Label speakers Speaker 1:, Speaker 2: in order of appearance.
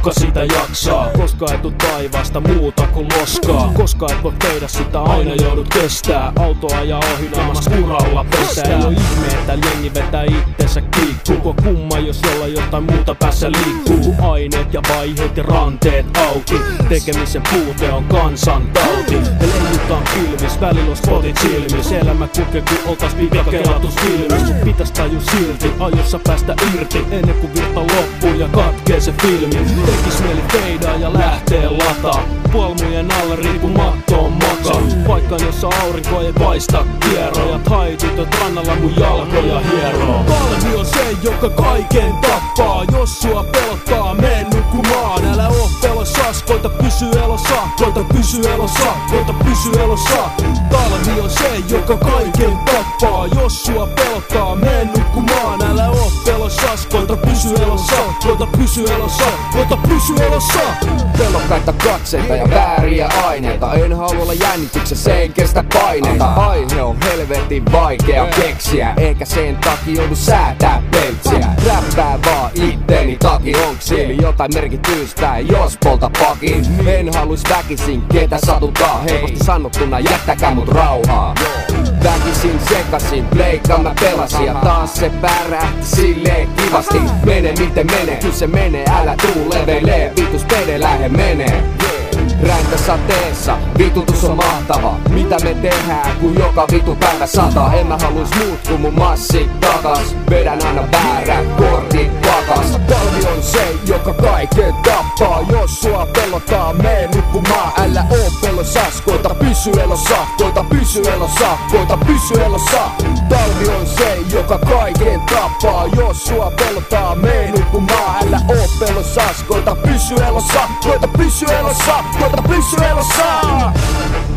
Speaker 1: kuka sitä jaksaa? Koska et tuu taivaasta muuta kuin loskaa. Koska et voi tehdä sitä, aina joudut kestää. Auto ajaa ohi naamas uralla pestää. Ei oo ihme, että jengi vetää itsensä kiikkuu. Kuka kumma, jos jolla jotain muuta päässä liikkuu. Aineet ja vaiheet ja ranteet auki. Tekemisen puute on kansantauti. Ja leijutaan pilvis, välillä on spotit silmis. Elämä kulkee kun oltais pikakelatusfilmis. Mut pitäis taju silti, ajossa päästä irti. Ennen kuin virta loppuu ja katkee se filmi. Tekis mieli feidaa ja lähtee lataa. Puolmujen alla riippumattoon makaa. Paikkaan jossa aurinko ei paista kierrojat. Haitytöt rannalla mun jalkoja hieroo. Kalvi on se, joka kaiken tappaa. Jos sua pelottaa, mene nukkumaan. Älä oo pelossas, koita pysy elossa. Koita pysy elossa, koita pysy elossa. Kalvi on se, joka kaiken tappaa. Jos sua pelottaa, mene nukkumaan. Älä oo pelossas, koita pysy elossa. Koita pysy elossa, koita pysy elossa.
Speaker 2: Pelokkaita katseita ja vääriä aineita. En halua olla jännityksessä, en kestä paineita. Aihe on helvetin vaikea keksiä, eikä sen takia joudu säätää peltsiä. Räppää vaan itteeni takia, onks siellä jotain merkitystä, jos polta pakin. En haluis väkisin ketä satuttaa, heikosti sanottuna jättäkää mut rauhaa. Väkisin sekasin, pleikan mä pelasin ja taas se pärähti silleen kivasti. Mene miten menee, kyllä se menee, älä tuu levelee, vitus pede lähe menee. Räntä sateessa, vitutus on mahtava. Mitä me tehdään, kun joka vitu päivä sataa? En mä haluis muut kun mun massit takas. Vedän aina väärät kortit pakas. Talvi on se, joka kaiken tappaa. Jos sua pelottaa, mee nukkumaan. Älä oo pelossas, koita pysy elossa. Koita pysy elossa, koita pysy elossa. Talvi on se, joka kaiken tappaa. Jos sua pelottaa, mee nukkumaan. Älä oo pelossas, koita pysy elossa. Koita pysy elossa, koita pysy elossa.